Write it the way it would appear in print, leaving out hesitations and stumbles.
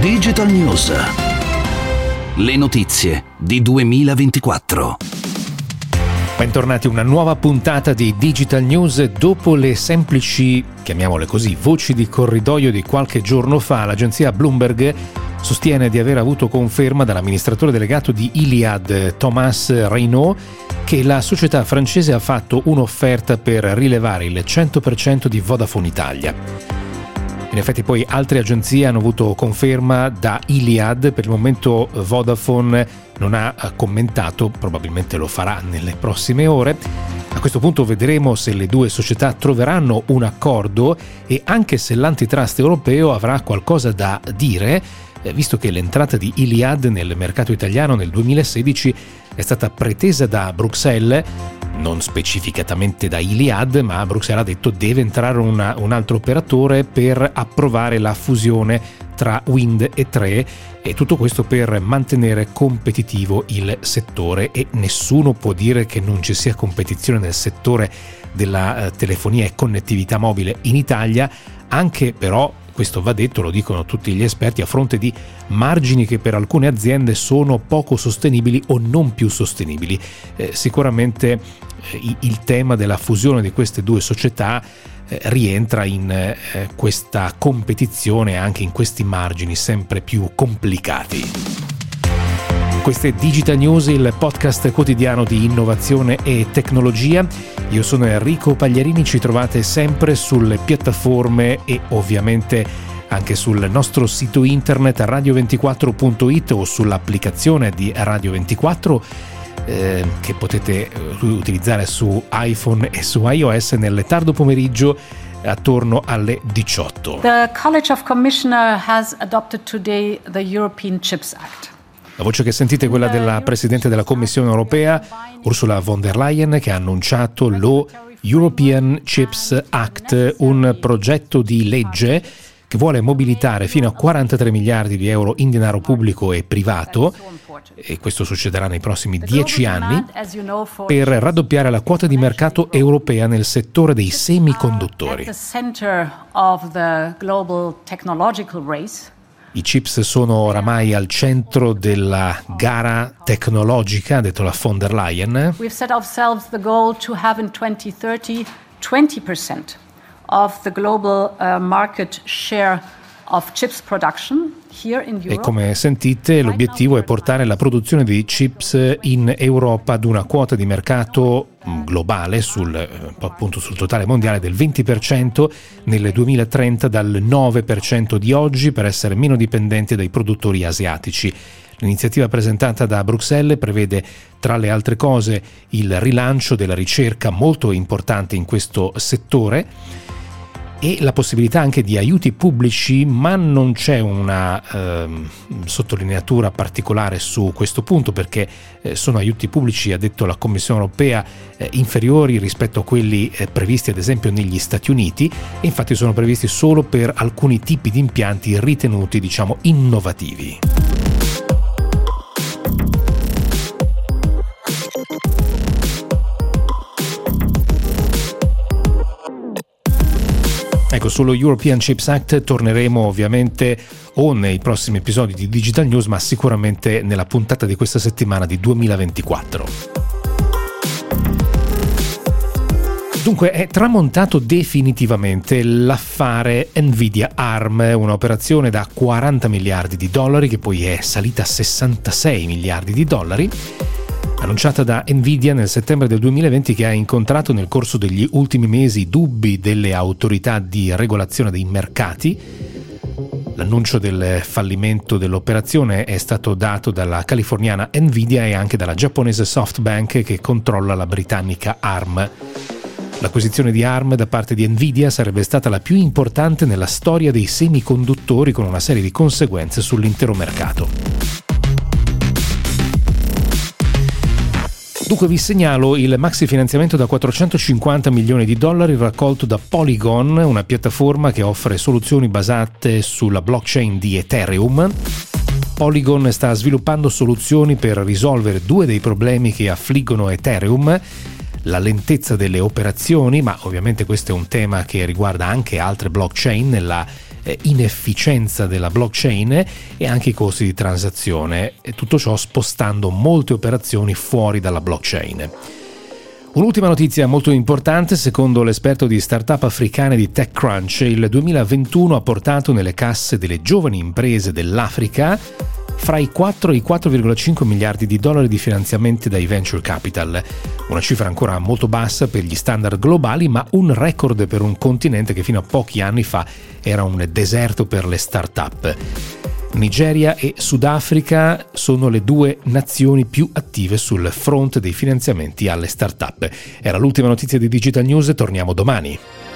Digital News. Le notizie di 2024. Bentornati a una nuova puntata di Digital News. Dopo le semplici, chiamiamole così, voci di corridoio di qualche giorno fa, l'agenzia Bloomberg sostiene di aver avuto conferma dall'amministratore delegato di Iliad, Thomas Reynaud, che la società francese ha fatto un'offerta per rilevare il 100% di Vodafone Italia. In effetti poi altre agenzie hanno avuto conferma da Iliad. Per il momento Vodafone non ha commentato, probabilmente lo farà nelle prossime ore. A questo punto vedremo se le due società troveranno un accordo e anche se l'antitrust europeo avrà qualcosa da dire, visto che l'entrata di Iliad nel mercato italiano nel 2016 è stata pretesa da Bruxelles, non specificatamente da Iliad, ma Bruxelles ha detto deve entrare un altro operatore per approvare la fusione tra Wind e Tre, e tutto questo per mantenere competitivo il settore, e nessuno può dire che non ci sia competizione nel settore della telefonia e connettività mobile in Italia, anche però, questo va detto, lo dicono tutti gli esperti, a fronte di margini che per alcune aziende sono poco sostenibili o non più sostenibili. Sicuramente il tema della fusione di queste due società rientra in questa competizione, anche in questi margini sempre più complicati. Questo è Digital News, il podcast quotidiano di innovazione e tecnologia. Io sono Enrico Pagliarini, ci trovate sempre sulle piattaforme e ovviamente anche sul nostro sito internet radio24.it o sull'applicazione di Radio 24 che potete utilizzare su iPhone e su iOS nel tardo pomeriggio attorno alle 18. The College of Commissioners has adopted today the European Chips Act. La voce che sentite è quella della Presidente della Commissione europea, Ursula von der Leyen, che ha annunciato lo European Chips Act, un progetto di legge che vuole mobilitare fino a 43 miliardi di euro in denaro pubblico e privato, e questo succederà nei prossimi 10 anni, per raddoppiare la quota di mercato europea nel settore dei semiconduttori. I chips sono oramai al centro della gara tecnologica, ha detto la von der Leyen. We've set ourselves the goal to have in 2030 20% of the global market share of chips production here in Europe. E come sentite, l'obiettivo è portare la produzione di chips in Europa ad una quota di mercato globale appunto sul totale mondiale del 20% nel 2030, dal 9% di oggi, per essere meno dipendenti dai produttori asiatici. L'iniziativa presentata da Bruxelles prevede, tra le altre cose, il rilancio della ricerca molto importante in questo settore e la possibilità anche di aiuti pubblici, ma non c'è una sottolineatura particolare su questo punto, perché sono aiuti pubblici, ha detto la Commissione europea, inferiori rispetto a quelli previsti ad esempio negli Stati Uniti, e infatti sono previsti solo per alcuni tipi di impianti ritenuti, innovativi. Ecco, sullo European Chips Act torneremo ovviamente o nei prossimi episodi di Digital News, ma sicuramente nella puntata di questa settimana di 2024. Dunque è tramontato definitivamente l'affare Nvidia ARM, un'operazione da 40 miliardi di dollari che poi è salita a 66 miliardi di dollari. Annunciata da Nvidia nel settembre del 2020, che ha incontrato nel corso degli ultimi mesi dubbi delle autorità di regolazione dei mercati. L'annuncio del fallimento dell'operazione è stato dato dalla californiana Nvidia e anche dalla giapponese SoftBank, che controlla la britannica ARM. L'acquisizione di ARM da parte di Nvidia sarebbe stata la più importante nella storia dei semiconduttori, con una serie di conseguenze sull'intero mercato. Dunque vi segnalo il maxi finanziamento da 450 milioni di dollari raccolto da Polygon, una piattaforma che offre soluzioni basate sulla blockchain di Ethereum. Polygon sta sviluppando soluzioni per risolvere due dei problemi che affliggono Ethereum: la lentezza delle operazioni, ma ovviamente questo è un tema che riguarda anche altre blockchain, nella inefficienza della blockchain e anche i costi di transazione, e tutto ciò spostando molte operazioni fuori dalla blockchain. Un'ultima notizia molto importante: secondo l'esperto di startup africane di TechCrunch, il 2021 ha portato nelle casse delle giovani imprese dell'Africa fra i 4 e i 4,5 miliardi di dollari di finanziamenti dai venture capital, una cifra ancora molto bassa per gli standard globali, ma un record per un continente che fino a pochi anni fa era un deserto per le start-up. Nigeria e Sudafrica sono le due nazioni più attive sul fronte dei finanziamenti alle start-up. Era l'ultima notizia di Digital News, torniamo domani.